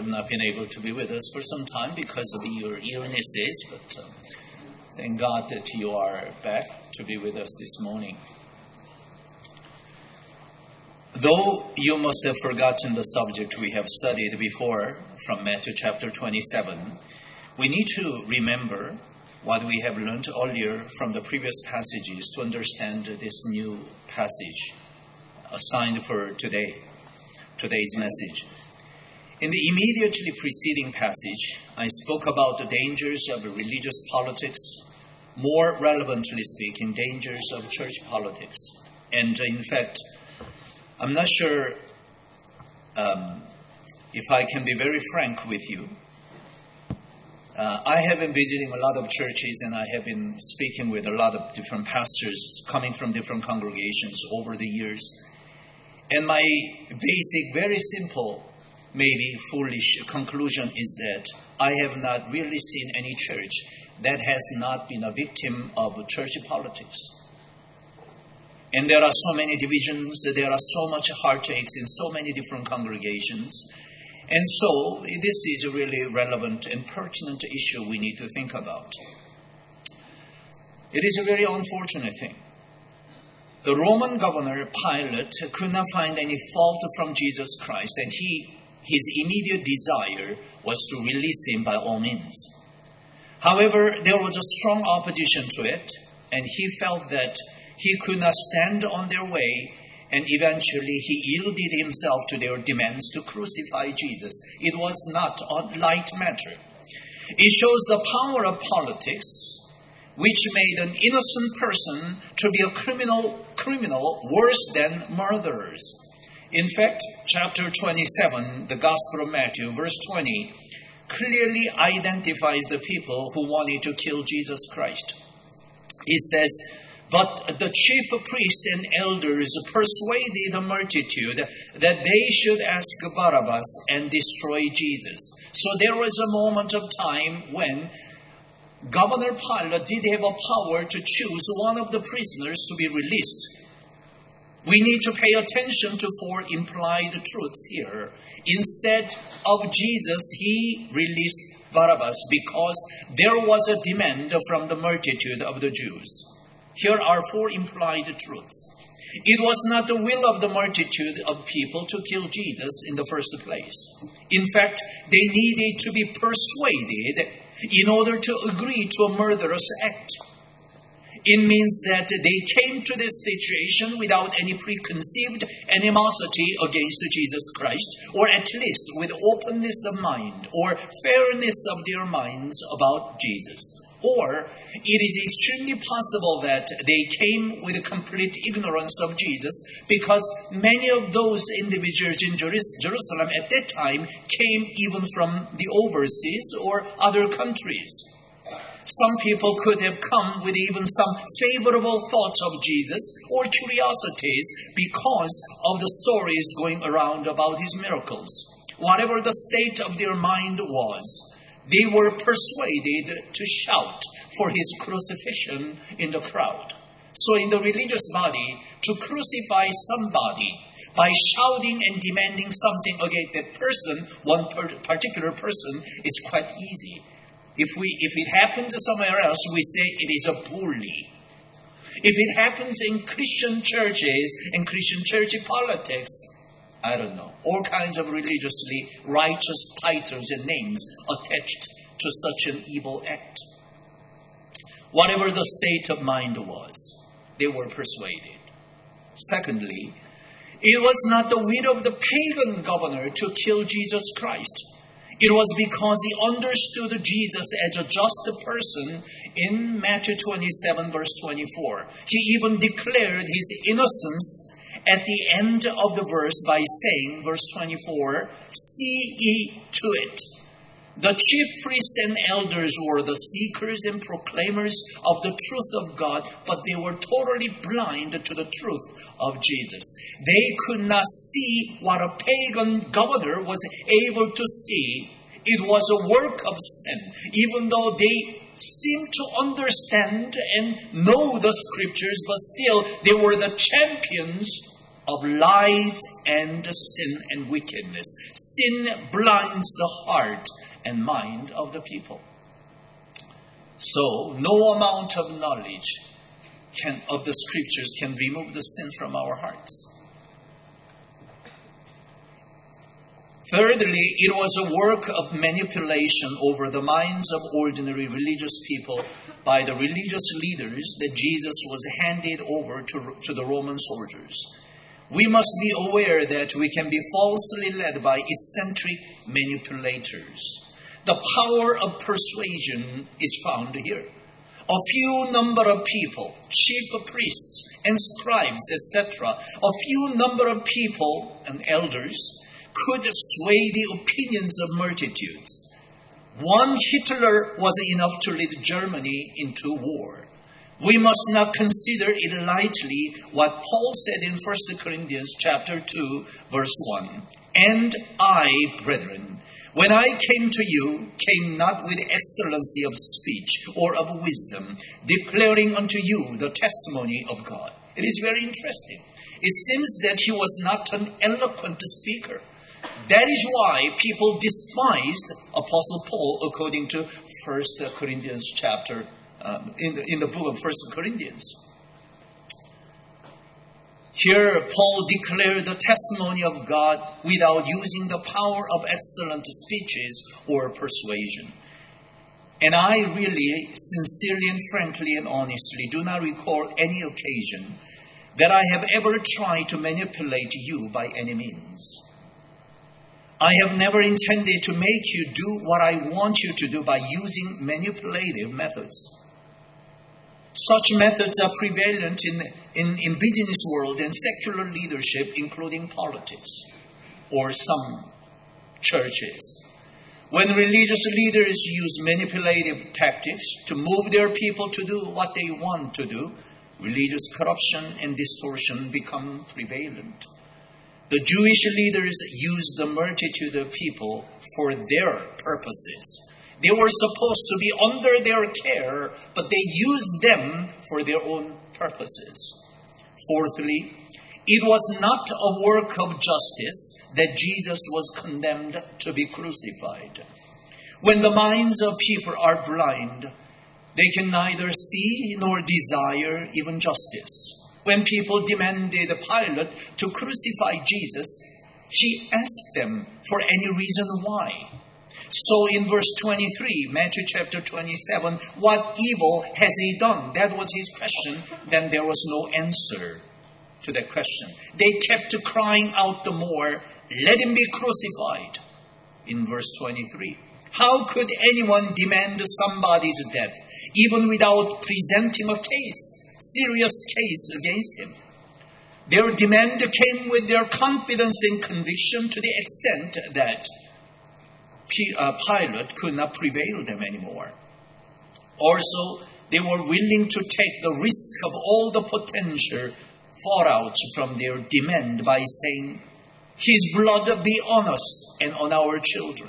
have not been able to be with us for some time because of your illnesses, but thank God that you are back to be with us this morning. Though you must have forgotten the subject we have studied before from Matthew chapter 27, we need to remember what we have learned earlier from the previous passages to understand this new passage assigned for today's message. In the immediately preceding passage, I spoke about the dangers of religious politics, more relevantly speaking, dangers of church politics. And in fact, I'm not sure if I can be very frank with you. I have been visiting a lot of churches and I have been speaking with a lot of different pastors coming from different congregations over the years. And my basic, very simple, maybe foolish conclusion is that I have not really seen any church that has not been a victim of church politics. And there are so many divisions, there are so much heartaches in so many different congregations. And so this is a really relevant and pertinent issue we need to think about. It is a very unfortunate thing. The Roman governor Pilate could not find any fault from Jesus Christ, and his immediate desire was to release him by all means. However, there was a strong opposition to it, and he felt that he could not stand on their way, and eventually he yielded himself to their demands to crucify Jesus. It was not a light matter. It shows the power of politics, which made an innocent person to be a criminal worse than murderers. In fact, chapter 27, the Gospel of Matthew, verse 20, clearly identifies the people who wanted to kill Jesus Christ. It says, "But the chief priests and elders persuaded the multitude that they should ask Barabbas and destroy Jesus." So there was a moment of time when Governor Pilate did have a power to choose one of the prisoners to be released. We need to pay attention to four implied truths here. Instead of Jesus, he released Barabbas because there was a demand from the multitude of the Jews. Here are four implied truths. It was not the will of the multitude of people to kill Jesus in the first place. In fact, they needed to be persuaded in order to agree to a murderous act. It means that they came to this situation without any preconceived animosity against Jesus Christ, or at least with openness of mind or fairness of their minds about Jesus. Or it is extremely possible that they came with complete ignorance of Jesus because many of those individuals in Jerusalem at that time came even from the overseas or other countries. Some people could have come with even some favorable thoughts of Jesus or curiosities because of the stories going around about his miracles. Whatever the state of their mind was, they were persuaded to shout for his crucifixion in the crowd. So in the religious body, to crucify somebody by shouting and demanding something against that person, one particular person, is quite easy. If it happens somewhere else, we say it is a bully. If it happens in Christian churches and Christian church politics, I don't know, all kinds of religiously righteous titles and names attached to such an evil act. Whatever the state of mind was, they were persuaded. Secondly, it was not the will of the pagan governor to kill Jesus Christ. It was because he understood Jesus as a just person in Matthew 27, verse 24. He even declared his innocence at the end of the verse by saying, verse 24, "See ye to it." The chief priests and elders were the seekers and proclaimers of the truth of God, but they were totally blind to the truth of Jesus. They could not see what a pagan governor was able to see. It was a work of sin, even though they seemed to understand and know the scriptures, but still they were the champions of lies and sin and wickedness. Sin blinds the heart and mind of the people. So, no amount of knowledge of the Scriptures can remove the sin from our hearts. Thirdly, it was a work of manipulation over the minds of ordinary religious people by the religious leaders that Jesus was handed over to the Roman soldiers. We must be aware that we can be falsely led by eccentric manipulators. The power of persuasion is found here. A few number of people, chief priests and scribes, etc., a few number of people and elders could sway the opinions of multitudes. One Hitler was enough to lead Germany into war. We must not consider it lightly what Paul said in 1 Corinthians chapter 2, verse 1. And I, brethren, when I came to you, came not with excellency of speech or of wisdom, declaring unto you the testimony of God. It is very interesting. It seems that he was not an eloquent speaker. That is why people despised Apostle Paul, according to 1 Corinthians chapter, in the book of 1 Corinthians. Here, Paul declared the testimony of God without using the power of excellent speeches or persuasion. And I really, sincerely and frankly and honestly, do not recall any occasion that I have ever tried to manipulate you by any means. I have never intended to make you do what I want you to do by using manipulative methods. Such methods are prevalent in business world and secular leadership, including politics or some churches. When religious leaders use manipulative tactics to move their people to do what they want to do, religious corruption and distortion become prevalent. The Jewish leaders used the multitude of people for their purposes. They were supposed to be under their care, but they used them for their own purposes. Fourthly, it was not a work of justice that Jesus was condemned to be crucified. When the minds of people are blind, they can neither see nor desire even justice. When people demanded Pilate to crucify Jesus, he asked them for any reason why. So in verse 23, Matthew chapter 27, what evil has he done? That was his question. Then there was no answer to that question. They kept crying out the more, let him be crucified. In verse 23, how could anyone demand somebody's death, even without presenting a serious case against him? Their demand came with their confidence and conviction to the extent that Pilate could not prevail them anymore. Also, they were willing to take the risk of all the potential fallout from their demand by saying, his blood be on us and on our children.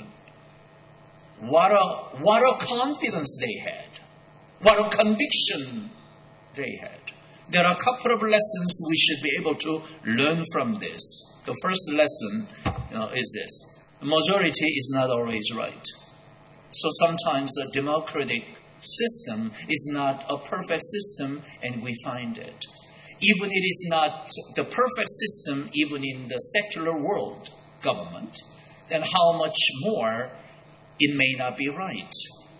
What a confidence they had. What a conviction they had. There are a couple of lessons we should be able to learn from this. The first lesson is this. The majority is not always right. So sometimes a democratic system is not a perfect system, and we find it. Even it is not the perfect system, even in the secular world government, then how much more it may not be right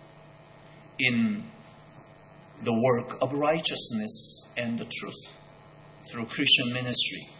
in the work of righteousness and the truth through Christian ministry.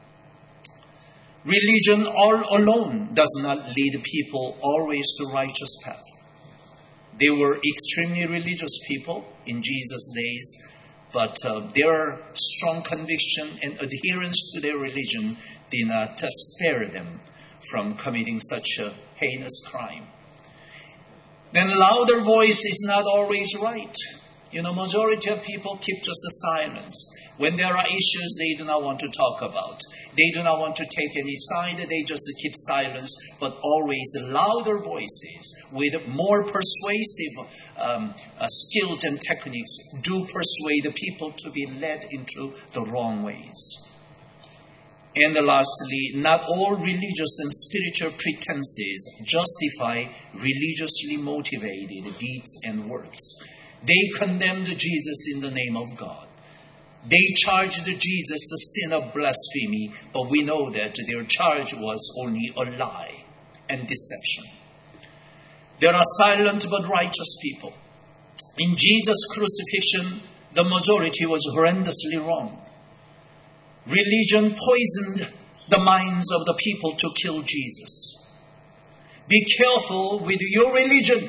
Religion all alone does not lead people always to righteous path. They were extremely religious people in Jesus' days, but their strong conviction and adherence to their religion did not spare them from committing such a heinous crime. Then louder voice is not always right. Majority of people keep just a silence. When there are issues they do not want to talk about, they do not want to take any side, they just keep silence, but always louder voices with more persuasive skills and techniques do persuade the people to be led into the wrong ways. And lastly, not all religious and spiritual pretenses justify religiously motivated deeds and works. They condemned Jesus in the name of God. They charged Jesus a sin of blasphemy, but we know that their charge was only a lie and deception. There are silent but righteous people. In Jesus' crucifixion, the majority was horrendously wrong. Religion poisoned the minds of the people to kill Jesus. Be careful with your religion.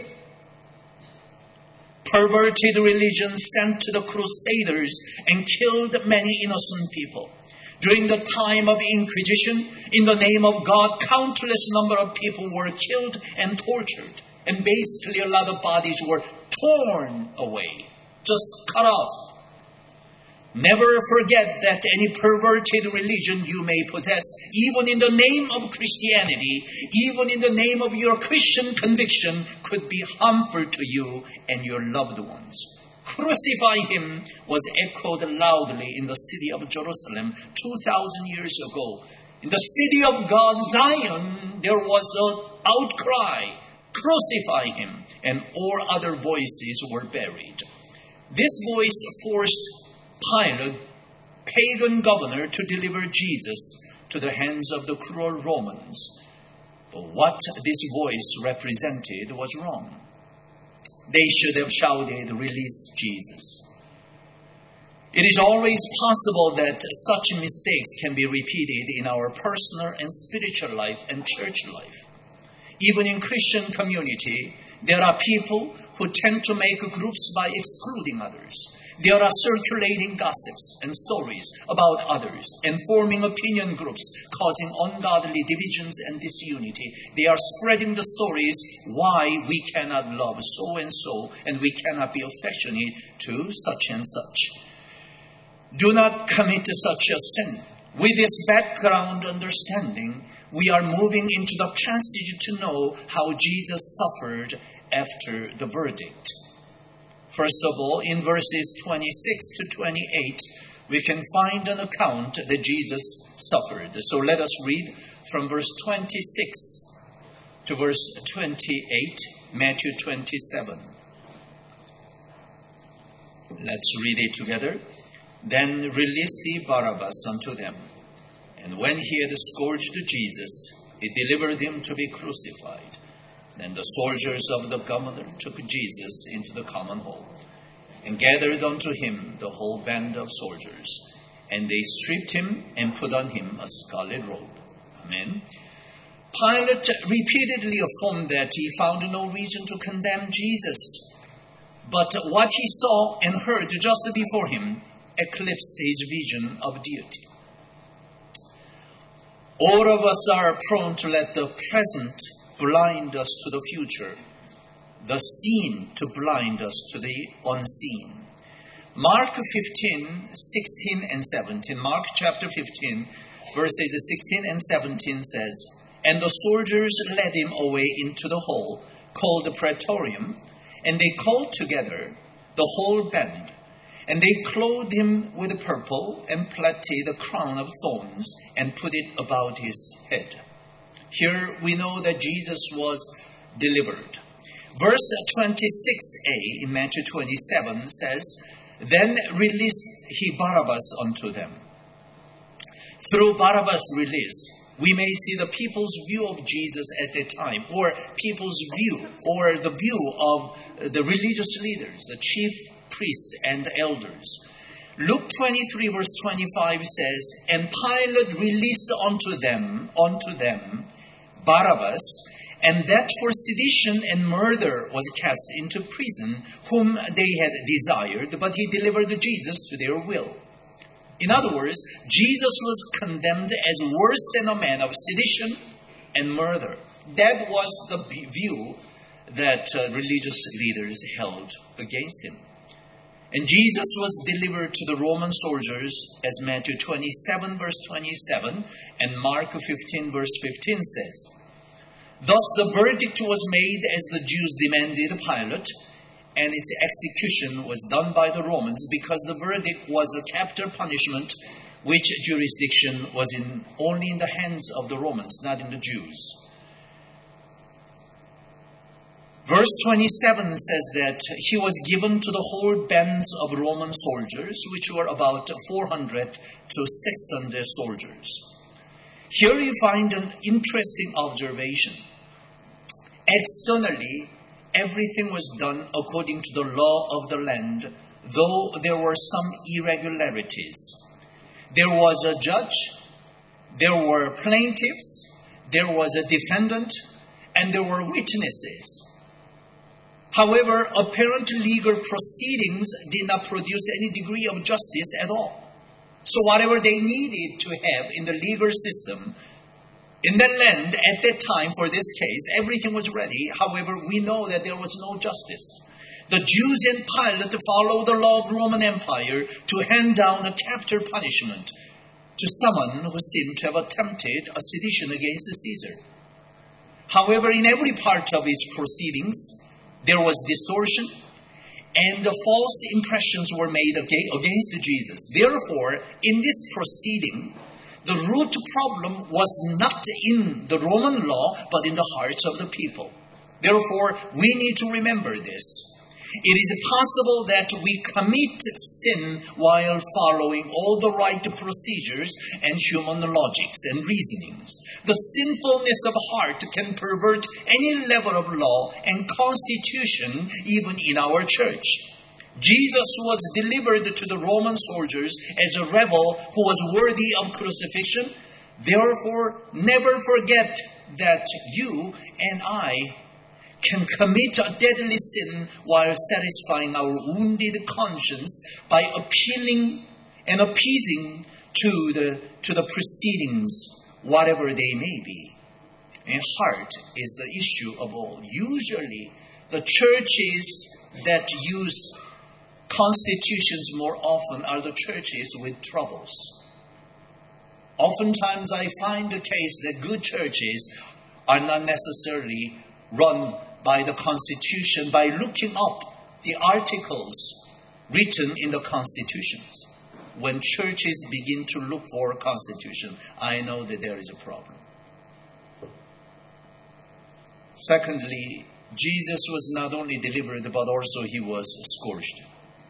Perverted religion sent to the crusaders and killed many innocent people. During the time of Inquisition, in the name of God, countless number of people were killed and tortured. And basically a lot of bodies were torn away, just cut off. Never forget that any perverted religion you may possess, even in the name of Christianity, even in the name of your Christian conviction, could be harmful to you and your loved ones. Crucify him was echoed loudly in the city of Jerusalem 2,000 years ago. In the city of God, Zion, there was an outcry, crucify him, and all other voices were buried. This voice forced Pilate, pagan governor, to deliver Jesus to the hands of the cruel Romans. But what this voice represented was wrong. They should have shouted, "Release Jesus." It is always possible that such mistakes can be repeated in our personal and spiritual life and church life. Even in Christian community, there are people who tend to make groups by excluding others. There are circulating gossips and stories about others and forming opinion groups causing ungodly divisions and disunity. They are spreading the stories why we cannot love so and so and we cannot be affectionate to such and such. Do not commit such a sin. With this background understanding, we are moving into the passage to know how Jesus suffered after the verdict. First of all, in verses 26 to 28, we can find an account that Jesus suffered. So let us read from verse 26 to verse 28, Matthew 27. Let's read it together. Then released he Barabbas unto them. And when he had scourged Jesus, he delivered him to be crucified. Then the soldiers of the governor took Jesus into the common hall, and gathered unto him the whole band of soldiers. And they stripped him and put on him a scarlet robe. Amen. Pilate repeatedly affirmed that he found no reason to condemn Jesus. But what he saw and heard just before him eclipsed his vision of deity. All of us are prone to let the present blind us to the future, the seen to blind us to the unseen. Mark 15, 16 and 17. Mark chapter 15, verses 16 and 17 says, And the soldiers led him away into the hall, called the Praetorium, and they called together the whole band. And they clothed him with purple and plaited a crown of thorns and put it about his head. Here we know that Jesus was delivered. Verse 26a in Matthew 27 says, Then released he Barabbas unto them. Through Barabbas' release, we may see the people's view of Jesus at that time, or people's view, or the view of the religious leaders, the chief priests and elders. Luke 23 verse 25 says, And Pilate released unto them Barabbas, and that for sedition and murder was cast into prison, whom they had desired, but he delivered Jesus to their will. In other words, Jesus was condemned as worse than a man of sedition and murder. That was the view that religious leaders held against him. And Jesus was delivered to the Roman soldiers, as Matthew 27 verse 27 and Mark 15 verse 15 says. Thus the verdict was made as the Jews demanded Pilate, and its execution was done by the Romans because the verdict was a capital punishment which jurisdiction was only in the hands of the Romans, not in the Jews. Verse 27 says that he was given to the whole bands of Roman soldiers, which were about 400 to 600 soldiers. Here you find an interesting observation. Externally, everything was done according to the law of the land, though there were some irregularities. There was a judge, there were plaintiffs, there was a defendant, and there were witnesses. However, apparent legal proceedings did not produce any degree of justice at all. So whatever they needed to have in the legal system, in the land at that time for this case, everything was ready. However, we know that there was no justice. The Jews and Pilate followed the law of the Roman Empire to hand down a capital punishment to someone who seemed to have attempted a sedition against Caesar. However, in every part of its proceedings, there was distortion, and the false impressions were made against Jesus. Therefore, in this proceeding, the root problem was not in the Roman law, but in the hearts of the people. Therefore, we need to remember this. It is possible that we commit sin while following all the right procedures and human logics and reasonings. The sinfulness of heart can pervert any level of law and constitution, even in our church. Jesus was delivered to the Roman soldiers as a rebel who was worthy of crucifixion. Therefore, never forget that you and I can commit a deadly sin while satisfying our wounded conscience by appealing and appeasing to the proceedings, whatever they may be. And heart is the issue of all. Usually, the churches that use constitutions more often are the churches with troubles. Oftentimes, I find the case that good churches are not necessarily run by the Constitution, by looking up the articles written in the constitutions. When churches begin to look for a constitution, I know that there is a problem. Secondly, Jesus was not only delivered, but also he was scourged.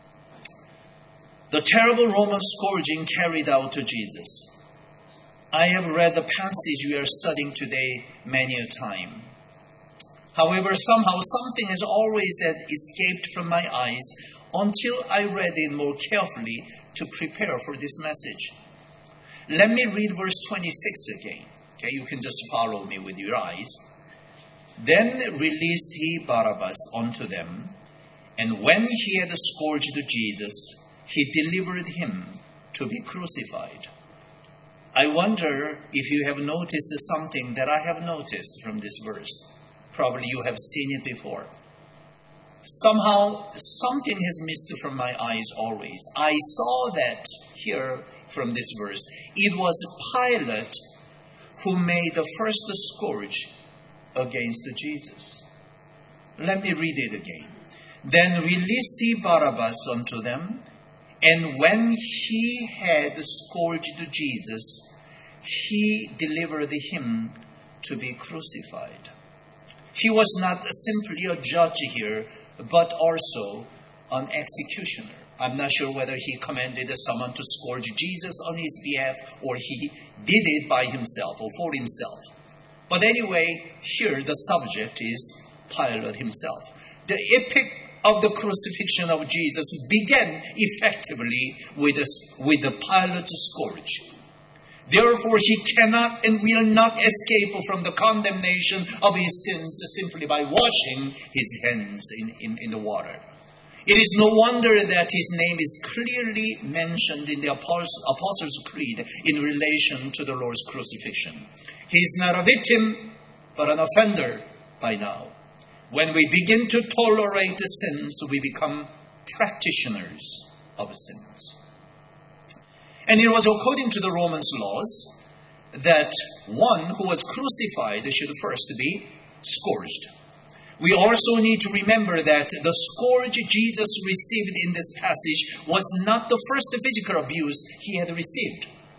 The terrible Roman scourging carried out to Jesus. I have read the passage we are studying today many a time. However, somehow something has always escaped from my eyes until I read it more carefully to prepare for this message. Let me read verse 26 again. Okay, you can just follow me with your eyes. Then released he Barabbas unto them, and when he had scourged Jesus, he delivered him to be crucified. I wonder if you have noticed something that I have noticed from this verse. Probably you have seen it before. Somehow, something has missed from my eyes always. I saw that here from this verse. It was Pilate who made the first scourge against Jesus. Let me read it again. Then released he Barabbas unto them, and when he had scourged Jesus, he delivered him to be crucified. He was not simply a judge here, but also an executioner. I'm not sure whether he commanded someone to scourge Jesus on his behalf, or he did it by himself or for himself. But anyway, here the subject is Pilate himself. The epic of the crucifixion of Jesus began effectively with the Pilate scourge. Therefore, he cannot and will not escape from the condemnation of his sins simply by washing his hands in the water. It is no wonder that his name is clearly mentioned in the Apostles' Creed in relation to the Lord's crucifixion. He is not a victim, but an offender by now. When we begin to tolerate the sins, we become practitioners of sins. And it was according to the Romans' laws that one who was crucified should first be scourged. We also need to remember that the scourge Jesus received in this passage was not the first physical abuse he had received.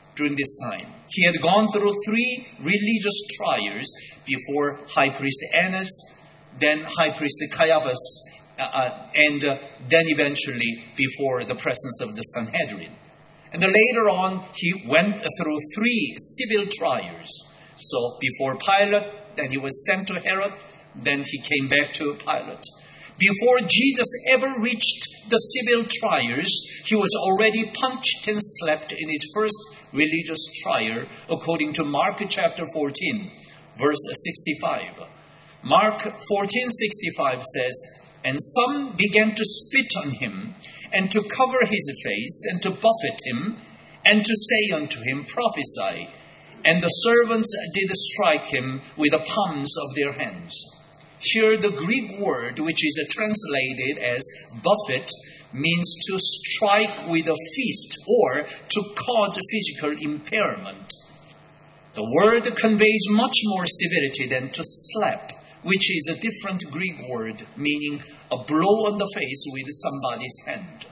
during this time. He had gone through 3 religious trials before High Priest Annas, then High Priest Caiaphas, and then eventually before the presence of the Sanhedrin. And then later on, he went through 3 civil trials. So before Pilate, then he was sent to Herod, then he came back to Pilate. Before Jesus ever reached the civil trials, he was already punched and slapped in his first religious trial, according to Mark chapter 14, verse 65. Mark 14:65 says, "And some began to spit on him, and to cover his face, and to buffet him, and to say unto him, Prophesy. And the servants did strike him with the palms of their hands." Here the Greek word, which is translated as buffet, means to strike with a fist or to cause physical impairment. The word conveys much more severity than to slap, which is a different Greek word meaning a blow on the face with somebody's hand.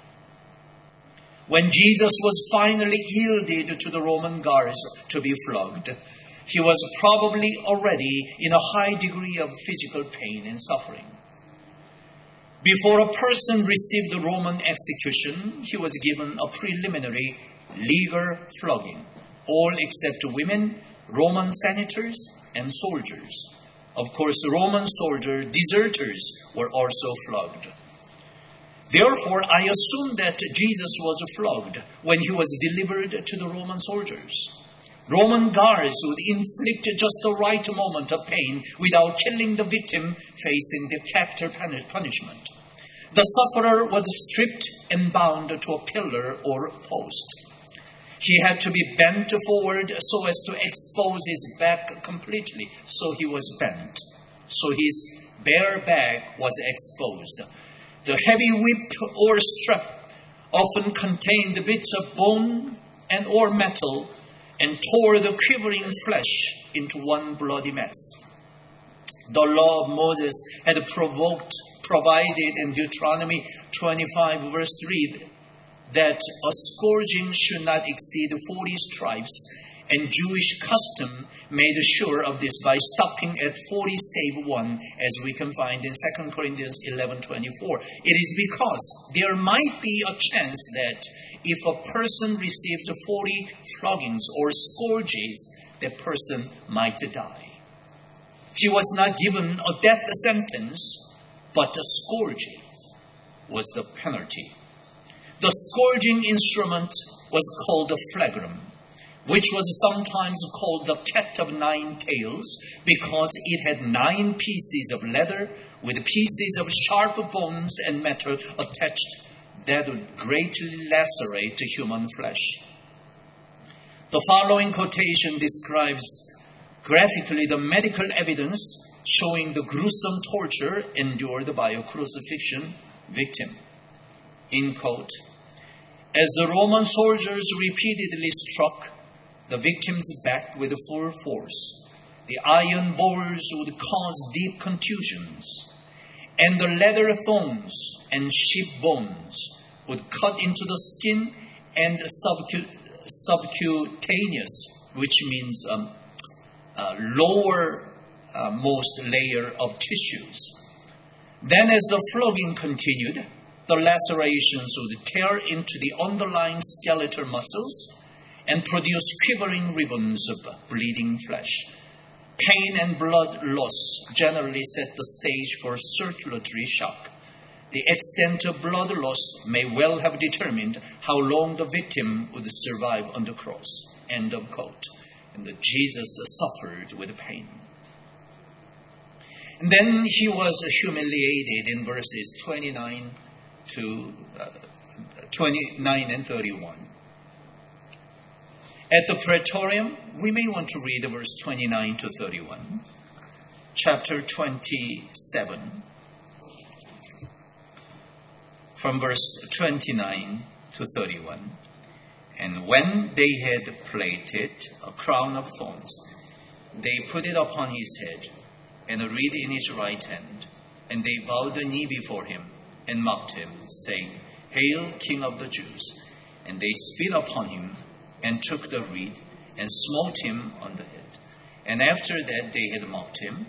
When Jesus was finally yielded to the Roman guards to be flogged, he was probably already in a high degree of physical pain and suffering. Before a person received the Roman execution, he was given a preliminary legal flogging. All except women, Roman senators, and soldiers. Of course, Roman soldier deserters were also flogged. Therefore, I assume that Jesus was flogged when he was delivered to the Roman soldiers. Roman guards would inflict just the right amount of pain without killing the victim facing the capital punishment. The sufferer was stripped and bound to a pillar or post. He had to be bent forward so as to expose his back completely, so he was bent. So his bare back was exposed. The heavy whip or strap often contained bits of bone and or metal and tore the quivering flesh into one bloody mess. The law of Moses had provided in Deuteronomy 25 verse 3 that a scourging should not exceed 40 stripes, and Jewish custom made sure of this by stopping at 40 save 1, as we can find in 2 Corinthians 11:24. It is because there might be a chance that if a person received 40 floggings or scourges, that person might die. He was not given a death sentence, but the scourges was the penalty. The scourging instrument was called the flagrum, which was sometimes called the cat of 9 tails because it had 9 pieces of leather with pieces of sharp bones and metal attached that would greatly lacerate human flesh. The following quotation describes graphically the medical evidence showing the gruesome torture endured by a crucifixion victim. In quote, "As the Roman soldiers repeatedly struck the victim's back with full force, the iron balls would cause deep contusions, and the leather thongs and sheep bones would cut into the skin and subcutaneous, which means lower most layer of tissues. Then as the flogging continued, the lacerations would tear into the underlying skeletal muscles and produce quivering ribbons of bleeding flesh. Pain and blood loss generally set the stage for circulatory shock. The extent of blood loss may well have determined how long the victim would survive on the cross." End of quote. And Jesus suffered with pain. And then he was humiliated in verses 29 and 31. At the Praetorium, we may want to read verse 29 to 31. Chapter 27, from verse 29 to 31. "And when they had plaited a crown of thorns, they put it upon his head, and a reed in his right hand. And they bowed the knee before him, and mocked him, saying, 'Hail, King of the Jews!' And they spit upon him, and took the reed and smote him on the head. And after that they had mocked him,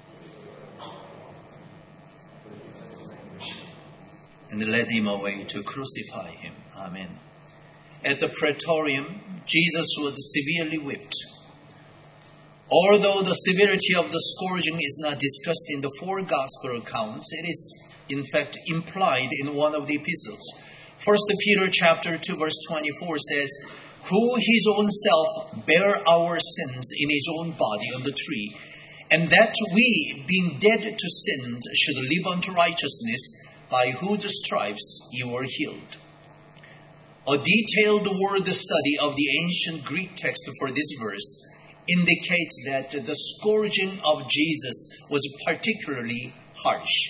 and led him away to crucify him. Amen. At the praetorium, Jesus was severely whipped. Although the severity of the scourging is not discussed in the four gospel accounts, it is in fact implied in one of the epistles. 1 Peter chapter 2 verse 24 says, "Who his own self bare our sins in his own body on the tree, and that we, being dead to sins, should live unto righteousness, by whose stripes you were healed." A detailed word study of the ancient Greek text for this verse indicates that the scourging of Jesus was particularly harsh.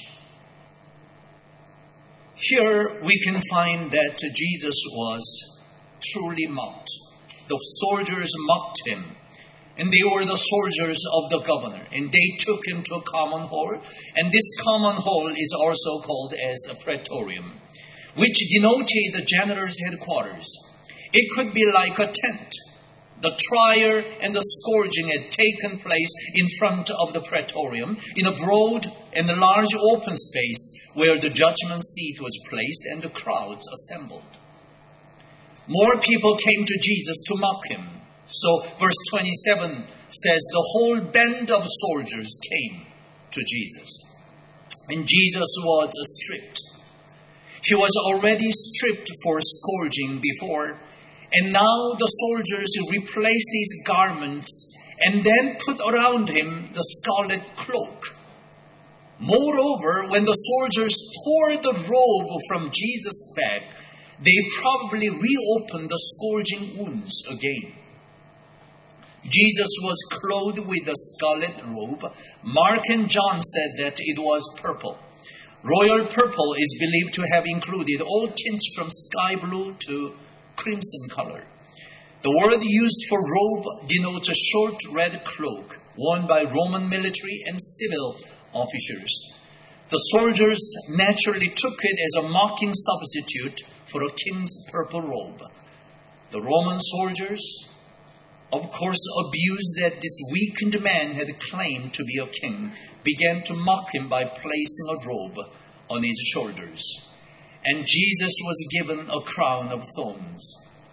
Here we can find that Jesus was truly mocked. The soldiers mocked him, and they were the soldiers of the governor, and they took him to a common hall, and this common hall is also called as a praetorium, which denoted the general's headquarters. It could be like a tent. The trial and the scourging had taken place in front of the praetorium, in a broad and large open space where the judgment seat was placed and the crowds assembled. More people came to Jesus to mock him. So verse 27 says the whole band of soldiers came to Jesus. And Jesus was stripped. He was already stripped for scourging before, and now the soldiers replaced his garments and then put around him the scarlet cloak. Moreover, when the soldiers tore the robe from Jesus' back, they probably reopened the scourging wounds again. Jesus was clothed with a scarlet robe. Mark and John said that it was purple. Royal purple is believed to have included all tints from sky blue to crimson color. The word used for robe denotes a short red cloak worn by Roman military and civil officers. The soldiers naturally took it as a mocking substitute for a king's purple robe. The Roman soldiers, of course, abused that this weakened man had claimed to be a king, began to mock him by placing a robe on his shoulders. And Jesus was given a crown of thorns.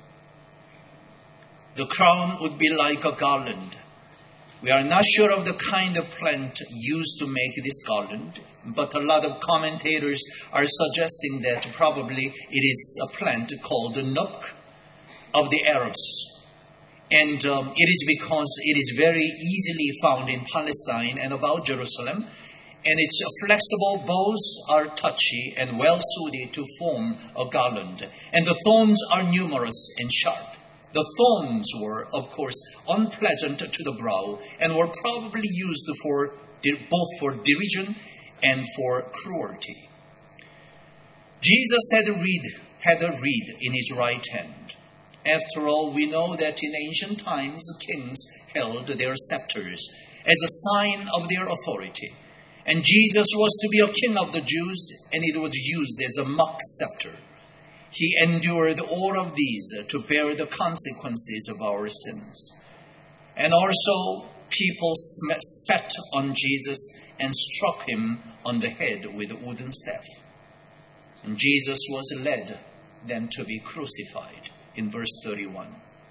The crown would be like a garland. We are not sure of the kind of plant used to make this garland, but a lot of commentators are suggesting that probably it is a plant called the nuk of the Arabs. And it is because it is very easily found in Palestine and about Jerusalem, and its flexible boughs are touchy and well suited to form a garland, and the thorns are numerous and sharp. The thorns were, of course, unpleasant to the brow and were probably used for both for derision and for cruelty. Jesus had a reed in his right hand. After all, we know that in ancient times, kings held their scepters as a sign of their authority. And Jesus was to be a king of the Jews, and it was used as a mock scepter. He endured all of these to bear the consequences of our sins. And also, people spat on Jesus and struck him on the head with a wooden staff. And Jesus was led then to be crucified in verse 31.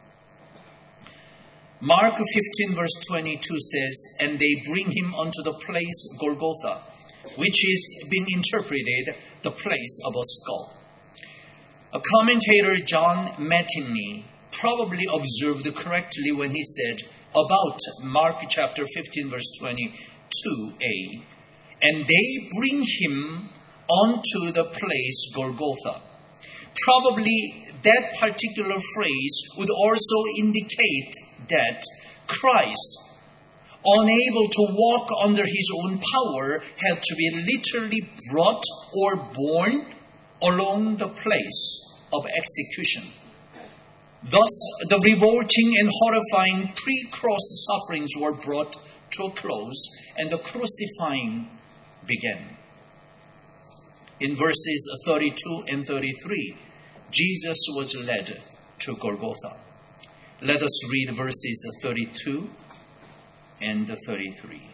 Mark 15 verse 22 says, "And they bring him unto the place Golgotha," which is being interpreted the place of a skull. A commentator, John Mattingly, probably observed correctly when he said about Mark chapter 15 verse 22a, "And they bring him unto the place Golgotha." Probably that particular phrase would also indicate that Christ, unable to walk under his own power, had to be literally brought or borne along the place of execution. Thus, the revolting and horrifying pre-cross sufferings were brought to a close, and the crucifying began. In verses 32 and 33, Jesus was led to Golgotha. Let us read verses 32 and 33.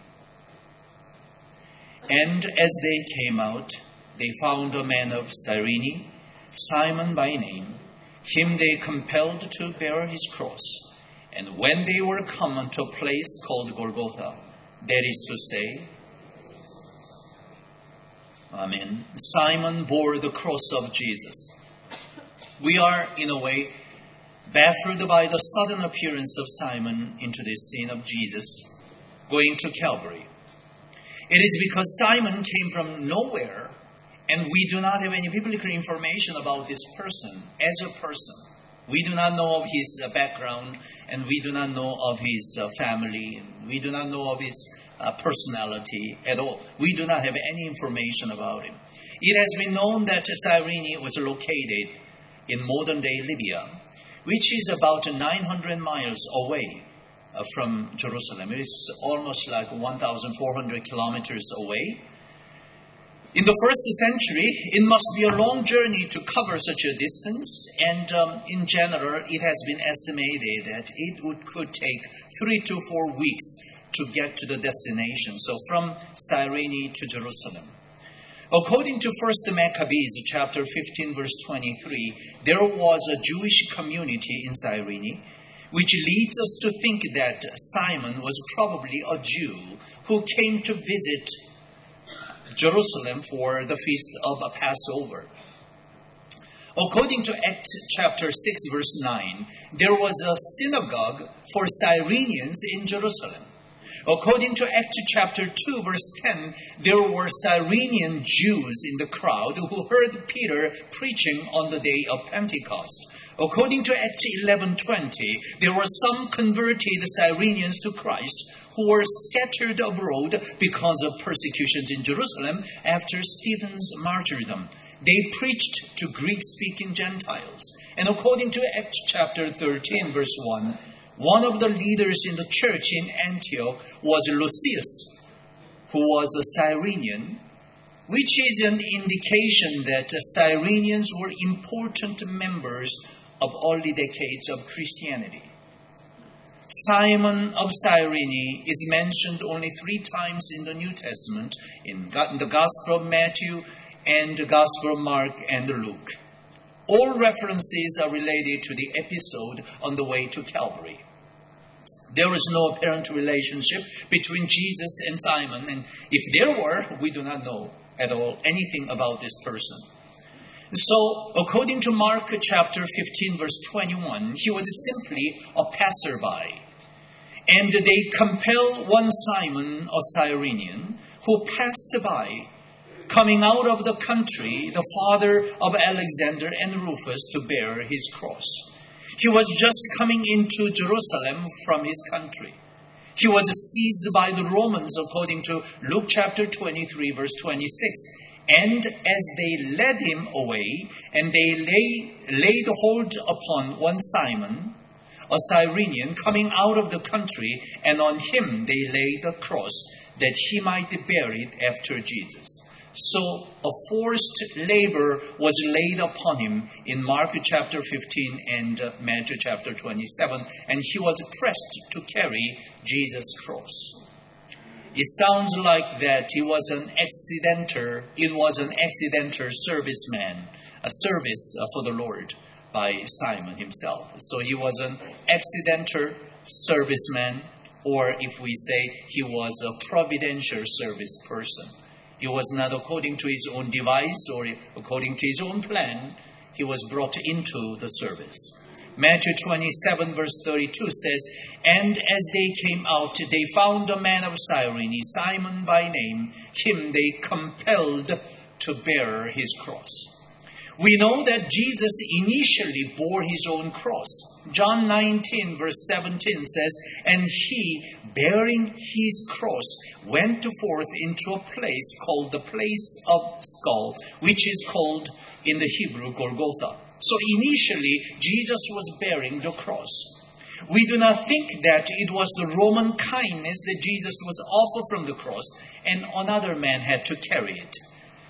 And as they came out, they found a man of Cyrene, Simon by name. Him they compelled to bear his cross. And when they were come unto a place called Golgotha, that is to say, Amen, Simon bore the cross of Jesus. We are, in a way, baffled by the sudden appearance of Simon into this scene of Jesus going to Calvary. It is because Simon came from nowhere, and we do not have any biblical information about this person as a person. We do not know of his background, and we do not know of his family, and we do not know of his personality at all. We do not have any information about him. It has been known that Cyrene was located in modern-day Libya, which is about 900 miles away from Jerusalem. It is almost like 1,400 kilometers away. In the first century, it must be a long journey to cover such a distance, and in general, it has been estimated that it could take 3 to 4 weeks to get to the destination, so from Cyrene to Jerusalem. According to 1 Maccabees chapter 15 verse 23, there was a Jewish community in Cyrene, which leads us to think that Simon was probably a Jew who came to visit Jerusalem for the feast of Passover. According to Acts chapter 6 verse 9, there was a synagogue for Cyrenians in Jerusalem. According to Acts chapter 2 verse 10, there were Cyrenian Jews in the crowd who heard Peter preaching on the day of Pentecost. According to Acts 11:20, there were some converted Cyrenians to Christ who were scattered abroad because of persecutions in Jerusalem after Stephen's martyrdom. They preached to Greek-speaking Gentiles. And according to Acts chapter 13 verse 1, one of the leaders in the church in Antioch was Lucius, who was a Cyrenian, which is an indication that Cyrenians were important members of early decades of Christianity. Simon of Cyrene is mentioned only 3 times in the New Testament, in the Gospel of Matthew and the Gospel of Mark and Luke. All references are related to the episode on the way to Calvary. There is no apparent relationship between Jesus and Simon, and if there were, we do not know at all anything about this person. So, according to Mark chapter 15 verse 21, he was simply a passerby. And they compel one Simon, a Cyrenian, who passed by, coming out of the country, the father of Alexander and Rufus, to bear his cross. He was just coming into Jerusalem from his country. He was seized by the Romans, according to Luke chapter 23 verse 26. And as they led him away, and they laid hold upon one Simon, a Cyrenian, coming out of the country, and on him they laid a cross, that he might be buried after Jesus. So a forced labor was laid upon him in Mark chapter 15 and Matthew chapter 27, and he was pressed to carry Jesus' cross. It sounds like that it was an accidental serviceman, a service for the Lord by Simon himself. So he was an accidental serviceman, or if we say he was a providential service person. It was not according to his own device or according to his own plan. He was brought into the service. Matthew 27 verse 32 says, And as they came out, they found a man of Cyrene, Simon by name. Him they compelled to bear his cross. We know that Jesus initially bore his own cross. John 19 verse 17 says, And he, bearing his cross, went forth into a place called the place of skull, which is called in the Hebrew Golgotha. So initially, Jesus was bearing the cross. We do not think that it was the Roman kindness that Jesus was offered from the cross and another man had to carry it.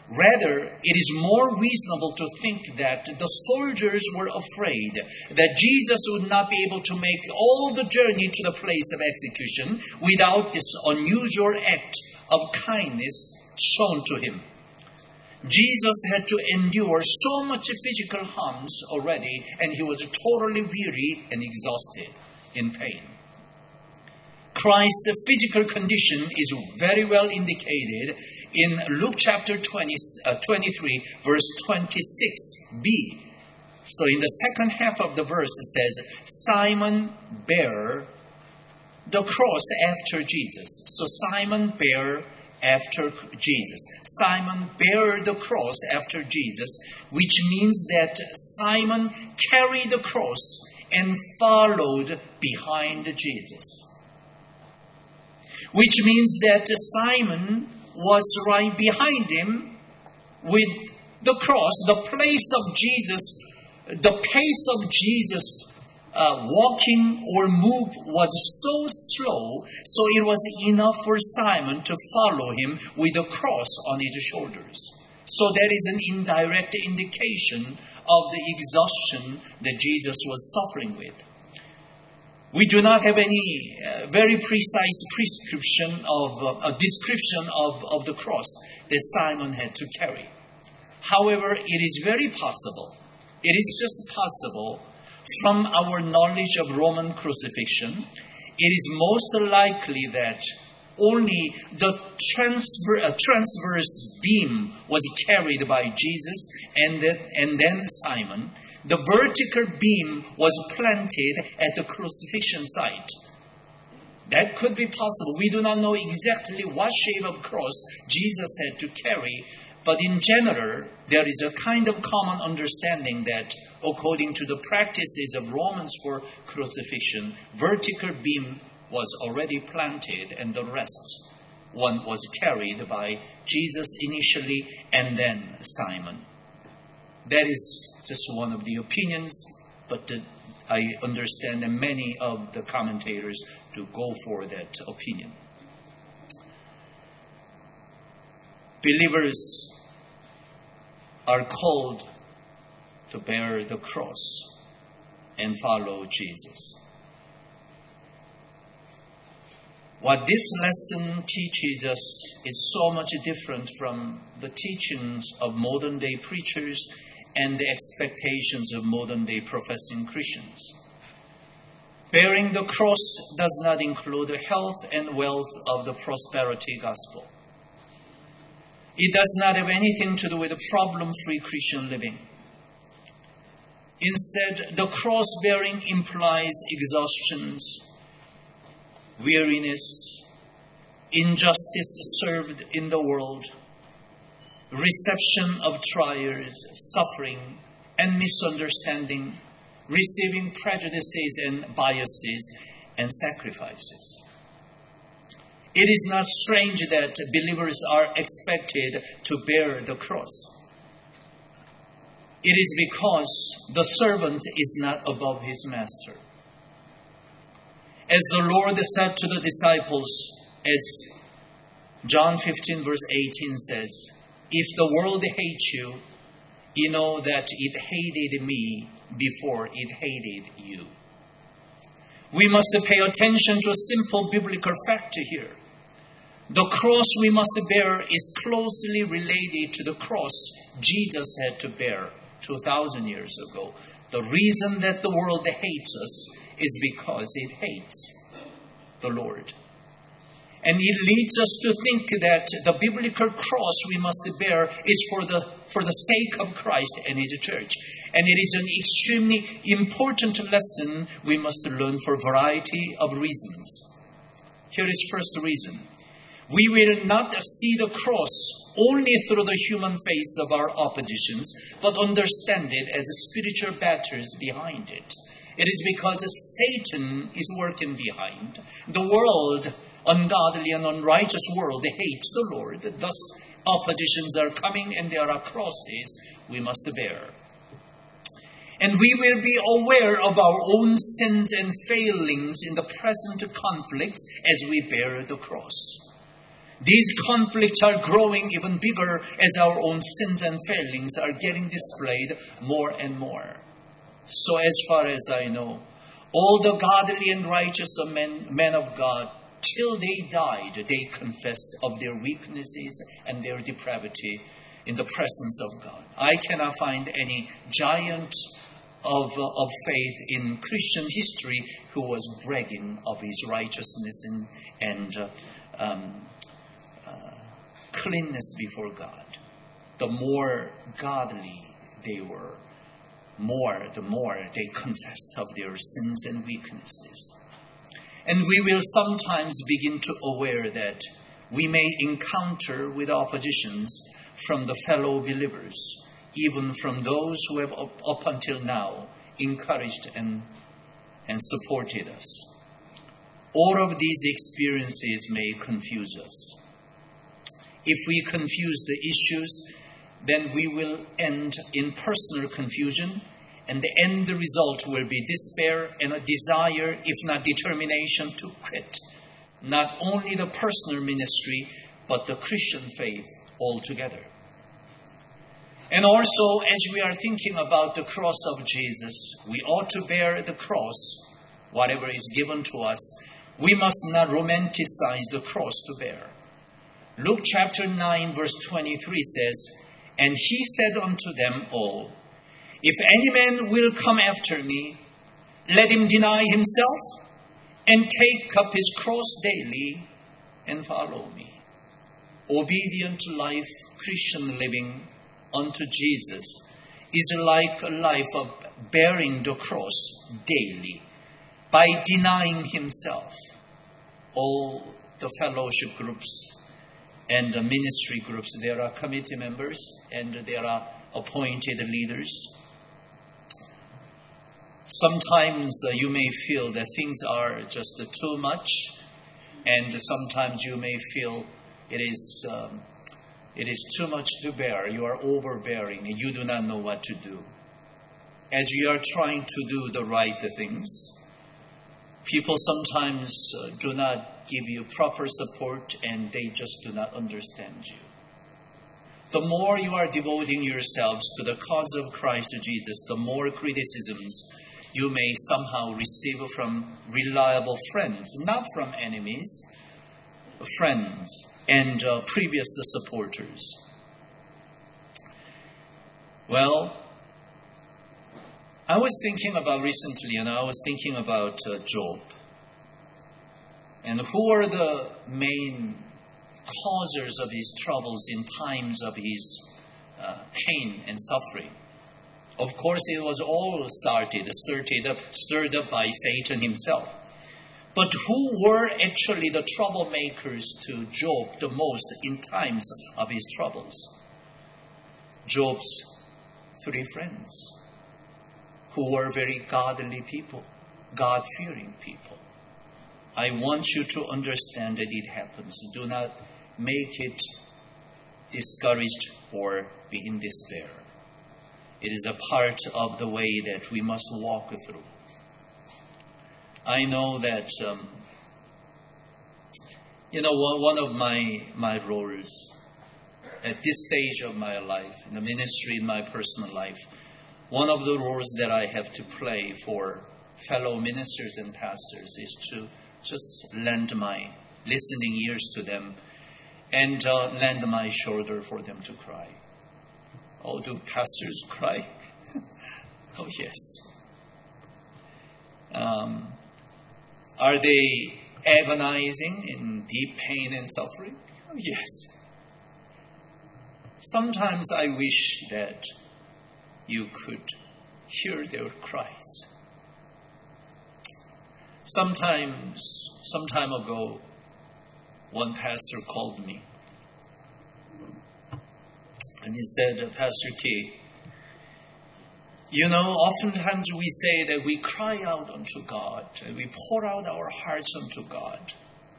Rather, it is more reasonable to think that the soldiers were afraid that Jesus would not be able to make all the journey to the place of execution without this unusual act of kindness shown to him. Jesus had to endure so much physical harms already, and he was totally weary and exhausted in pain. Christ's physical condition is very well indicated in Luke chapter 23, verse 26b. So in the second half of the verse it says, Simon bare the cross after Jesus. So Simon bare after Jesus. Simon bare the cross after Jesus, which means that Simon carried the cross and followed behind Jesus. Which means that Simon was right behind him with the cross. The place of Jesus, the pace of Jesus walking or move was so slow, so it was enough for Simon to follow him with the cross on his shoulders. So that is an indirect indication of the exhaustion that Jesus was suffering with. We do not have any very precise description of the cross that Simon had to carry. However, it is very possible, it is just possible, from our knowledge of Roman crucifixion, it is most likely that only the transverse beam was carried by Jesus and then Simon. The vertical beam was planted at the crucifixion site. That could be possible. We do not know exactly what shape of cross Jesus had to carry, but in general, there is a kind of common understanding that according to the practices of Romans for crucifixion, vertical beam was already planted and the rest one was carried by Jesus initially and then Simon. That is just one of the opinions, but I understand that many of the commentators do go for that opinion. Believers are called to bear the cross and follow Jesus. What this lesson teaches us is so much different from the teachings of modern-day preachers and the expectations of modern-day professing Christians. Bearing the cross does not include the health and wealth of the prosperity gospel. It does not have anything to do with a problem-free Christian living. Instead, the cross-bearing implies exhaustions, weariness, injustice served in the world, reception of trials, suffering, and misunderstanding, receiving prejudices and biases, and sacrifices. It is not strange that believers are expected to bear the cross. It is because the servant is not above his master. As the Lord said to the disciples, as John 15 verse 18 says, "If the world hates you, you know that it hated me before it hated you." We must pay attention to a simple biblical fact here. The cross we must bear is closely related to the cross Jesus had to bear 2,000 years ago. The reason that the world hates us is because it hates the Lord. And it leads us to think that the biblical cross we must bear is for the sake of Christ and His church. And it is an extremely important lesson we must learn for a variety of reasons. Here is first reason. We will not see the cross only through the human face of our oppositions, but understand it as spiritual battles behind it. It is because Satan is working behind. The world, ungodly and unrighteous world, hates the Lord. Thus, oppositions are coming and there are crosses we must bear. And we will be aware of our own sins and failings in the present conflicts as we bear the cross. These conflicts are growing even bigger as our own sins and failings are getting displayed more and more. So as far as I know, all the godly and righteous men of God, till they died, they confessed of their weaknesses and their depravity in the presence of God. I cannot find any giant of faith in Christian history who was bragging of his righteousness and cleanness before God. The more godly they were, the more they confessed of their sins and weaknesses. And we will sometimes begin to aware that we may encounter with oppositions from the fellow believers, even from those who have up until now encouraged and supported us. All of these experiences may confuse us. If we confuse the issues, then we will end in personal confusion, and the end result will be despair and a desire, if not determination, to quit not only the personal ministry, but the Christian faith altogether. And also, as we are thinking about the cross of Jesus, we ought to bear the cross, whatever is given to us. We must not romanticize the cross to bear. Luke chapter 9, verse 23 says, "And he said unto them all, If any man will come after me, let him deny himself and take up his cross daily and follow me." Obedient life, Christian living unto Jesus is like a life of bearing the cross daily by denying himself. All the fellowship groups and the ministry groups, there are committee members and there are appointed leaders. Sometimes you may feel that things are just too much, and sometimes you may feel it is too much to bear. You are overbearing and you do not know what to do. As you are trying to do the right things, people sometimes do not give you proper support and they just do not understand you. The more you are devoting yourselves to the cause of Christ Jesus, the more criticisms you may somehow receive from reliable friends, not from enemies, friends and previous supporters. Well, I was thinking about recently, and I was thinking about Job. And who are the main causers of his troubles in times of his pain and suffering? Of course, it was all stirred up by Satan himself. But who were actually the troublemakers to Job the most in times of his troubles? Job's 3 friends, who were very godly people, God-fearing people. I want you to understand that it happens. Do not make it discouraged or be in despair. It is a part of the way that we must walk through. I know that, one of my roles at this stage of my life, in the ministry, in my personal life, one of the roles that I have to play for fellow ministers and pastors is to just lend my listening ears to them and lend my shoulder for them to cry. Oh, do pastors cry? Oh, yes. Are they agonizing in deep pain and suffering? Oh, yes. Sometimes I wish that you could hear their cries. Some time ago, one pastor called me and he said, "Pastor K, oftentimes we say that we cry out unto God, and we pour out our hearts unto God.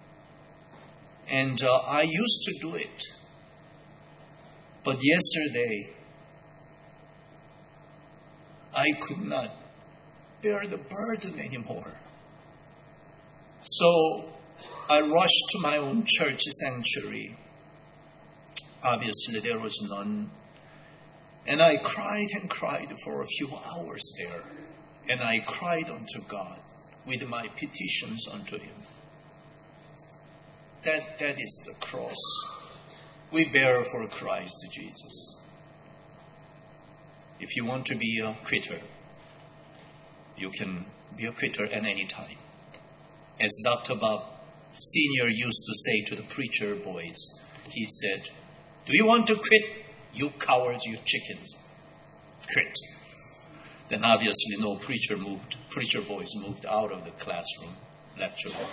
And I used to do it. But yesterday, I could not bear the burden anymore. So I rushed to my own church sanctuary. Obviously, there was none. And I cried and cried for a few hours there. And I cried unto God with my petitions unto Him. That is the cross we bear for Christ Jesus. If you want to be a quitter, you can be a quitter at any time. As Dr. Bob Sr. used to say to the preacher boys, he said, "Do you want to quit? You cowards, you chickens, quit." Then obviously no preacher boys moved out of the classroom, lecture hall.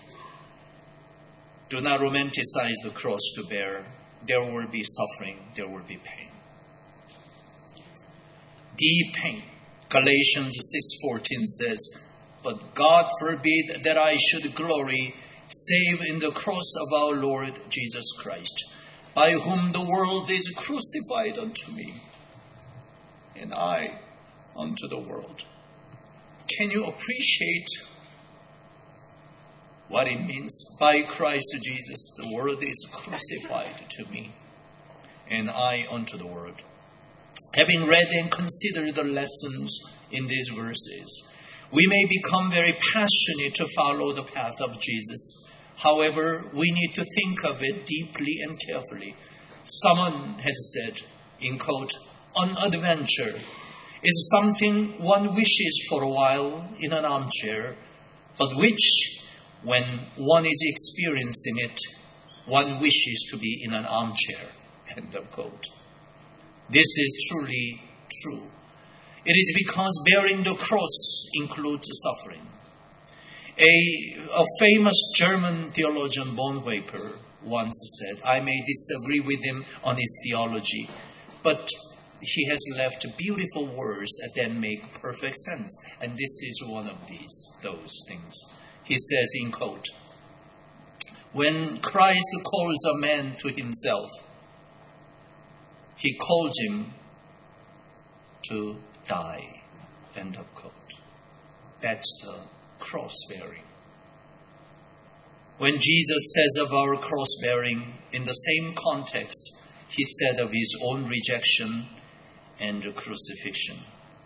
Do not romanticize the cross to bear. There will be suffering, there will be pain. Deep pain. Galatians 6:14 says, "But God forbid that I should glory save in the cross of our Lord Jesus Christ, by whom the world is crucified unto me, and I unto the world." Can you appreciate what it means? By Christ Jesus, the world is crucified to me, and I unto the world. Having read and considered the lessons in these verses, we may become very passionate to follow the path of Jesus. However, we need to think of it deeply and carefully. Someone has said, in quote, "An adventure is something one wishes for a while in an armchair, but which, when one is experiencing it, one wishes to be in an armchair." End of quote. This is truly true. It is because bearing the cross includes suffering. A famous German theologian, Bonhoeffer, once said, I may disagree with him on his theology, but he has left beautiful words that make perfect sense. And this is one of those things. He says, in quote, "When Christ calls a man to himself, He calls him to die." End of quote. That's the cross bearing. When Jesus says of our cross bearing, in the same context, He said of His own rejection and crucifixion.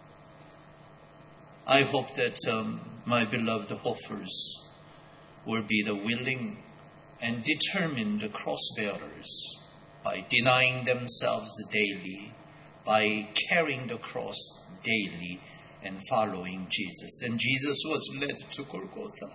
I hope that my beloved Hoffers will be the willing and determined cross bearers by denying themselves daily, by carrying the cross daily and following Jesus. And Jesus was led to Golgotha.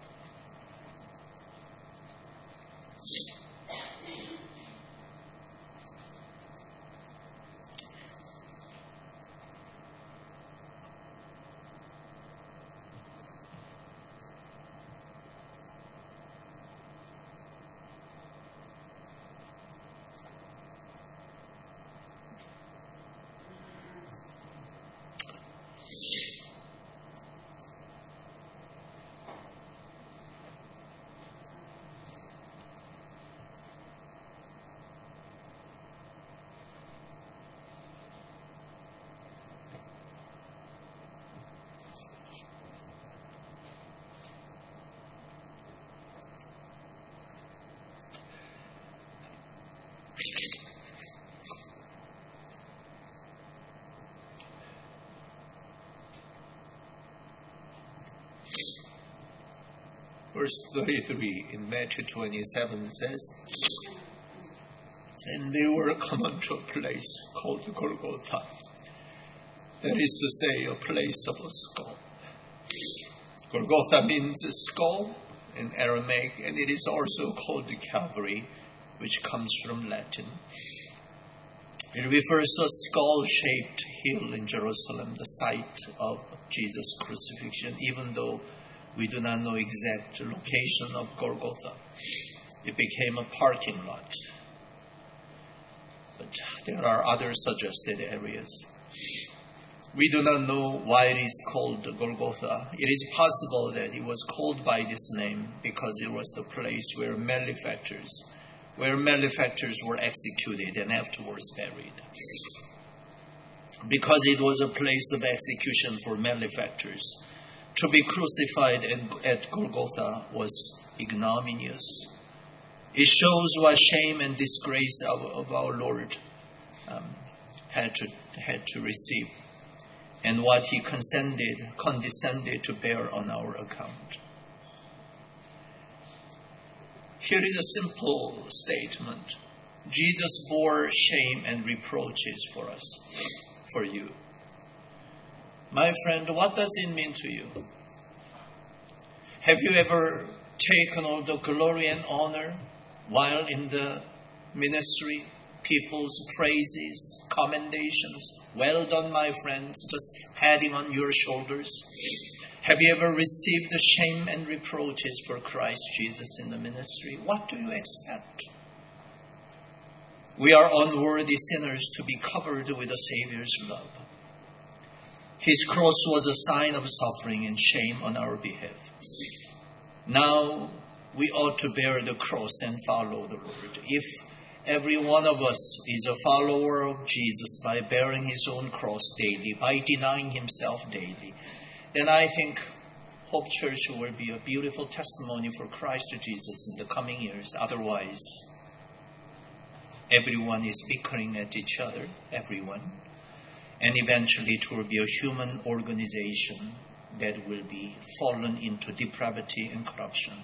Verse 33 in Matthew 27 says, "And they were come unto a place called Golgotha, that is to say, a place of a skull." Golgotha means skull in Aramaic, and it is also called the Calvary, which comes from Latin. It refers to a skull-shaped hill in Jerusalem, the site of Jesus' crucifixion, even though we do not know exact location of Golgotha. It became a parking lot. But there are other suggested areas. We do not know why it is called Golgotha. It is possible that it was called by this name because it was the place where malefactors were executed and afterwards buried. Because it was a place of execution for malefactors, to be crucified at Golgotha was ignominious. It shows what shame and disgrace of our Lord had to receive, and what he condescended to bear on our account. Here is a simple statement. Jesus bore shame and reproaches for us, for you. My friend, what does it mean to you? Have you ever taken all the glory and honor while in the ministry? People's praises, commendations. Well done, my friends, just patting on your shoulders. Have you ever received the shame and reproaches for Christ Jesus in the ministry? What do you expect? We are unworthy sinners to be covered with the Savior's love. His cross was a sign of suffering and shame on our behalf. Now we ought to bear the cross and follow the Lord. If every one of us is a follower of Jesus by bearing his own cross daily, by denying himself daily, then I think Hope Church will be a beautiful testimony for Christ Jesus in the coming years. Otherwise, everyone is bickering at each other, everyone. And eventually it will be a human organization that will be fallen into depravity and corruption.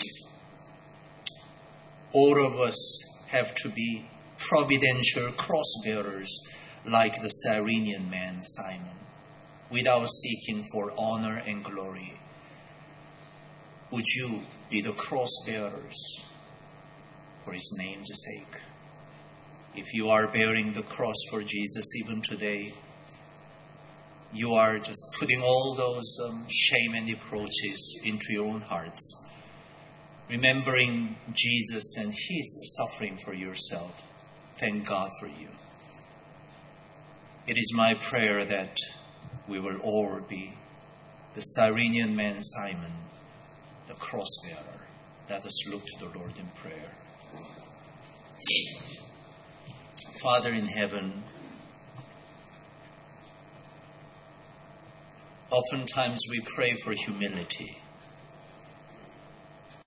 All of us have to be providential cross bearers like the Cyrenian man Simon, without seeking for honor and glory. Would you be the cross bearers for his name's sake? If you are bearing the cross for Jesus even today, you are just putting all those shame and reproaches into your own hearts, remembering Jesus and his suffering for yourself. Thank God for you. It is my prayer that we will all be the Cyrenian man Simon, the cross bearer. Let us look to the Lord in prayer. Father in heaven, oftentimes we pray for humility.